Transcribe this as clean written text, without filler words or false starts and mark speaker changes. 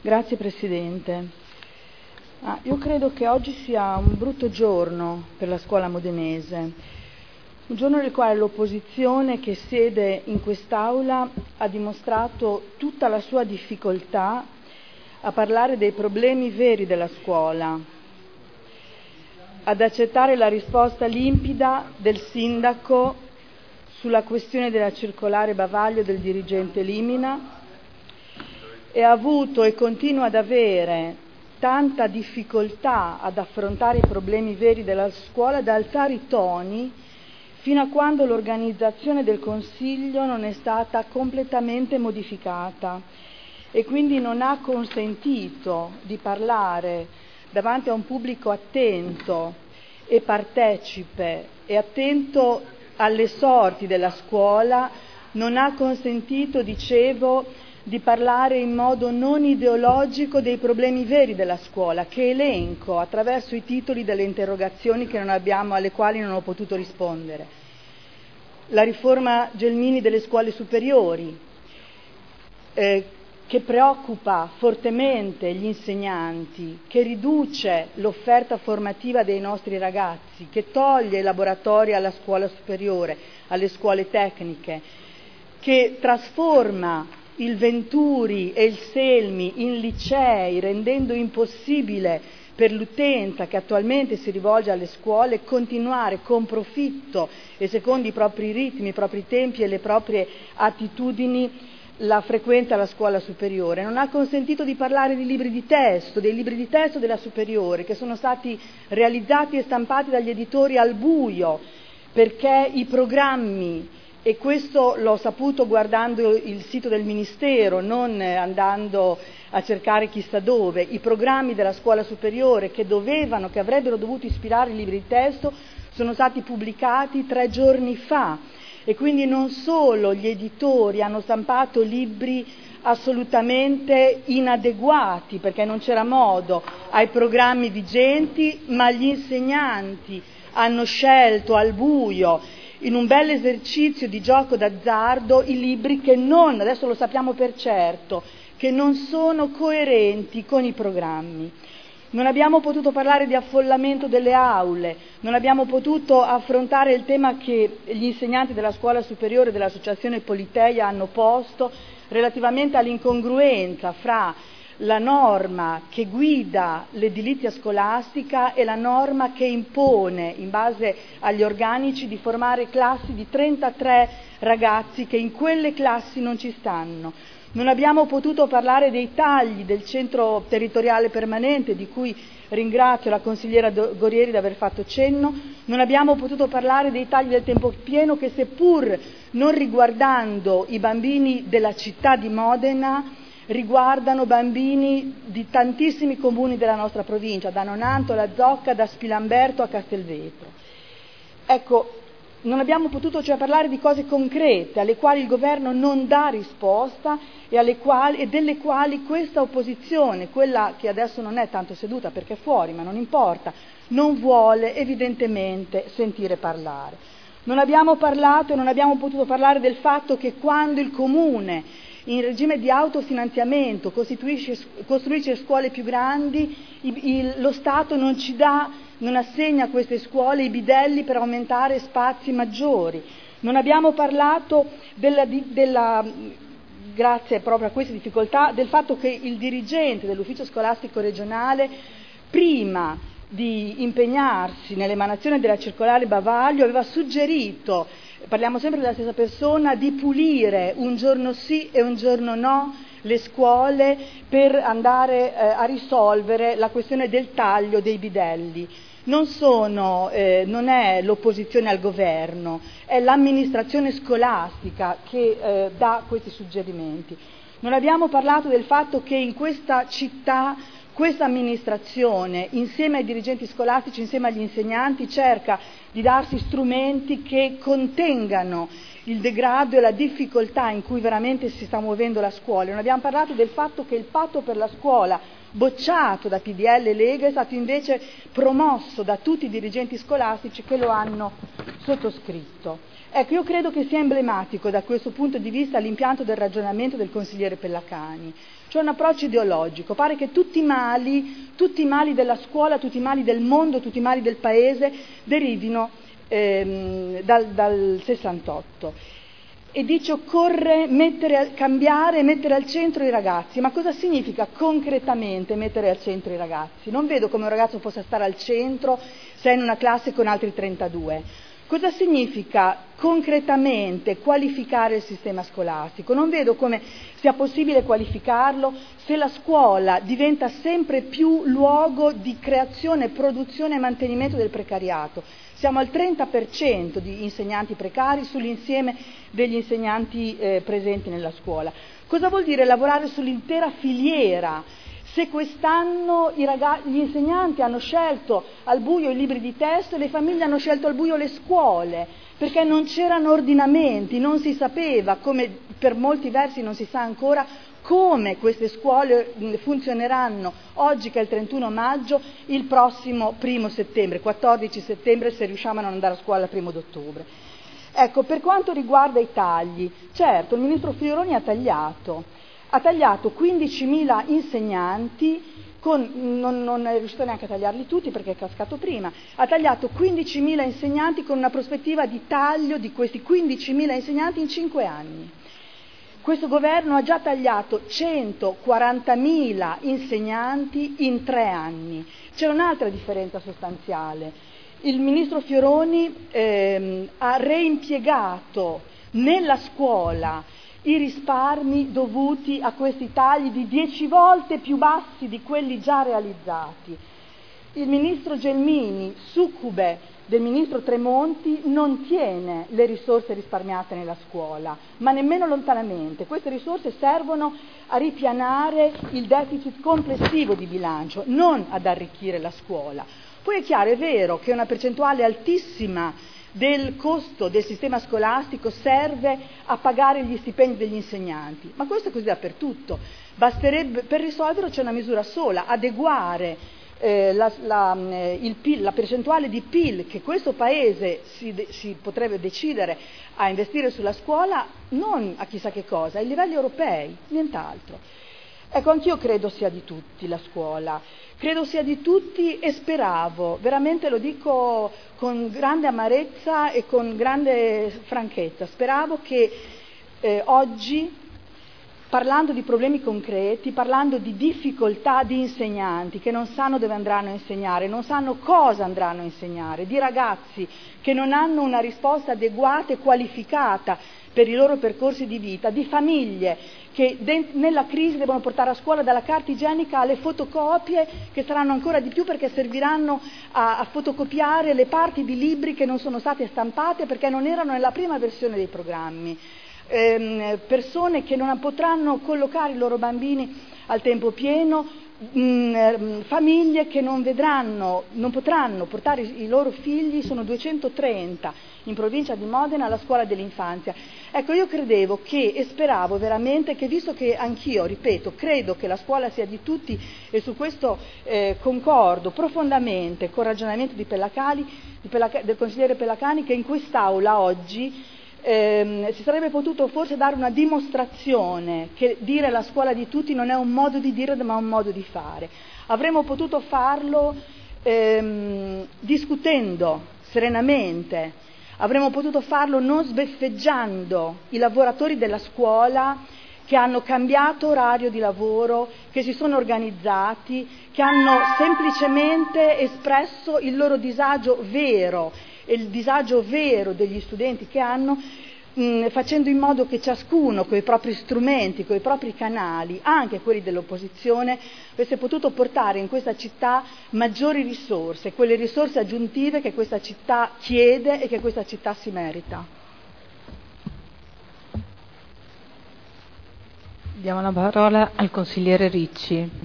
Speaker 1: Grazie Presidente. Io credo che oggi sia un brutto giorno per la scuola modenese, un giorno nel quale l'opposizione che siede in quest'Aula ha dimostrato tutta la sua difficoltà a parlare dei problemi veri della scuola, ad accettare la risposta limpida del sindaco sulla questione della circolare bavaglio del dirigente Limina, e ha avuto e continua ad avere tanta difficoltà ad affrontare i problemi veri della scuola, da alzare i toni fino a quando l'organizzazione del Consiglio non è stata completamente modificata e quindi non ha consentito di parlare davanti a un pubblico attento e partecipe e attento alle sorti della scuola, non ha consentito, dicevo, di parlare in modo non ideologico dei problemi veri della scuola, che elenco attraverso i titoli delle interrogazioni alle quali non ho potuto rispondere. La riforma Gelmini delle scuole superiori, che preoccupa fortemente gli insegnanti, che riduce l'offerta formativa dei nostri ragazzi, che toglie i laboratori alla scuola superiore, alle scuole tecniche, che trasforma il Venturi e il Selmi in licei, rendendo impossibile per l'utenza che attualmente si rivolge alle scuole continuare con profitto e secondo i propri ritmi, i propri tempi e le proprie attitudini la frequenza alla scuola superiore. Non ha consentito di parlare di libri di testo, dei libri di testo della superiore, che sono stati realizzati e stampati dagli editori al buio, perché i programmi, e questo l'ho saputo guardando il sito del Ministero, non andando a cercare chissà dove, i programmi della scuola superiore che avrebbero dovuto ispirare i libri di testo sono stati pubblicati 3 giorni fa, e quindi non solo gli editori hanno stampato libri assolutamente inadeguati perché non c'era modo ai programmi vigenti, ma gli insegnanti hanno scelto al buio, in un bel esercizio di gioco d'azzardo, i libri che adesso lo sappiamo per certo, che non sono coerenti con i programmi. Non abbiamo potuto parlare di affollamento delle aule, non abbiamo potuto affrontare il tema che gli insegnanti della scuola superiore dell'Associazione Politeia hanno posto relativamente all'incongruenza fra la norma che guida l'edilizia scolastica e la norma che impone, in base agli organici, di formare classi di 33 ragazzi che in quelle classi non ci stanno. Non abbiamo potuto parlare dei tagli del centro territoriale permanente, di cui ringrazio la consigliera Gorieri di aver fatto cenno. Non abbiamo potuto parlare dei tagli del tempo pieno che, seppur non riguardando i bambini della città di Modena, riguardano bambini di tantissimi comuni della nostra provincia, da Nonanto alla Zocca, da Spilamberto a Castelvetro. Ecco, non abbiamo potuto parlare di cose concrete alle quali il governo non dà risposta e delle quali questa opposizione, quella che adesso non è tanto seduta perché è fuori, ma non importa, non vuole evidentemente sentire parlare. Non abbiamo parlato e non abbiamo potuto parlare del fatto che quando il comune in regime di autofinanziamento costruisce scuole più grandi, lo Stato non assegna a queste scuole i bidelli per aumentare spazi maggiori. Non abbiamo parlato grazie proprio a queste difficoltà, del fatto che il dirigente dell'ufficio scolastico regionale, prima di impegnarsi nell'emanazione della circolare bavaglio, aveva suggerito, parliamo sempre della stessa persona, di pulire un giorno sì e un giorno no le scuole per andare a risolvere la questione del taglio dei bidelli. Non è l'opposizione al governo, è l'amministrazione scolastica che dà questi suggerimenti. Non abbiamo parlato del fatto che in questa città questa amministrazione, insieme ai dirigenti scolastici, insieme agli insegnanti, cerca di darsi strumenti che contengano il degrado e la difficoltà in cui veramente si sta muovendo la scuola. Non abbiamo parlato del fatto che il patto per la scuola, bocciato da PDL e Lega, è stato invece promosso da tutti i dirigenti scolastici che lo hanno sottoscritto. Ecco, io credo che sia emblematico da questo punto di vista l'impianto del ragionamento del consigliere Pellacani, cioè un approccio ideologico. Pare che tutti i mali della scuola, tutti i mali del mondo, tutti i mali del paese derivino dal 68. E dice occorre cambiare e mettere al centro i ragazzi. Ma cosa significa concretamente mettere al centro i ragazzi? Non vedo come un ragazzo possa stare al centro se è in una classe con altri 32. Cosa significa concretamente qualificare il sistema scolastico? Non vedo come sia possibile qualificarlo se la scuola diventa sempre più luogo di creazione, produzione e mantenimento del precariato. Siamo al 30% di insegnanti precari sull'insieme degli insegnanti presenti nella scuola. Cosa vuol dire lavorare sull'intera filiera? Se quest'anno gli insegnanti hanno scelto al buio i libri di testo e le famiglie hanno scelto al buio le scuole, perché non c'erano ordinamenti, non si sapeva, come per molti versi non si sa ancora, come queste scuole funzioneranno oggi che è il 31 maggio, il prossimo 1 settembre, 14 settembre se riusciamo a non andare a scuola il 1 ottobre. Ecco, per quanto riguarda i tagli, certo il ministro Fioroni ha tagliato 15.000 insegnanti, non è riuscito neanche a tagliarli tutti perché è cascato prima, ha tagliato 15.000 insegnanti con una prospettiva di taglio di questi 15.000 insegnanti in 5 anni. Questo governo ha già tagliato 140.000 insegnanti in 3 anni. C'è un'altra differenza sostanziale. Il ministro Fioroni ha reimpiegato nella scuola i risparmi dovuti a questi tagli di 10 volte più bassi di quelli già realizzati. Il ministro Gelmini, succube del ministro Tremonti, non tiene le risorse risparmiate nella scuola, ma nemmeno lontanamente. Queste risorse servono a ripianare il deficit complessivo di bilancio, non ad arricchire la scuola. Poi è chiaro, è vero che una percentuale altissima del costo del sistema scolastico serve a pagare gli stipendi degli insegnanti, ma questo è così dappertutto. Basterebbe, per risolverlo c'è una misura sola: adeguare la percentuale di PIL che questo Paese si potrebbe decidere a investire sulla scuola, non a chissà che cosa, ai livelli europei, nient'altro. Ecco, anch'io credo sia di tutti la scuola, credo sia di tutti e speravo, veramente lo dico con grande amarezza e con grande franchezza, speravo che oggi, parlando di problemi concreti, parlando di difficoltà di insegnanti che non sanno dove andranno a insegnare, non sanno cosa andranno a insegnare, di ragazzi che non hanno una risposta adeguata e qualificata per i loro percorsi di vita, di famiglie che nella crisi devono portare a scuola dalla carta igienica alle fotocopie, che saranno ancora di più perché serviranno a fotocopiare le parti di libri che non sono state stampate perché non erano nella prima versione dei programmi. Persone che non potranno collocare i loro bambini al tempo pieno, famiglie che non potranno portare i loro figli, sono 230 in provincia di Modena, alla scuola dell'infanzia. Ecco, io credevo e speravo veramente che, visto che anch'io, ripeto, credo che la scuola sia di tutti e su questo concordo profondamente col ragionamento del consigliere Pellacani, che in quest'Aula oggi si sarebbe potuto forse dare una dimostrazione che dire la scuola di tutti non è un modo di dire ma un modo di fare. Avremmo potuto farlo discutendo serenamente, avremmo potuto farlo non sbeffeggiando i lavoratori della scuola che hanno cambiato orario di lavoro, che si sono organizzati, che hanno semplicemente espresso il loro disagio vero e il disagio vero degli studenti che hanno, facendo in modo che ciascuno con i propri strumenti, con i propri canali, anche quelli dell'opposizione, avesse potuto portare in questa città maggiori risorse, quelle risorse aggiuntive che questa città chiede e che questa città si merita.
Speaker 2: Diamo la parola al consigliere Ricci.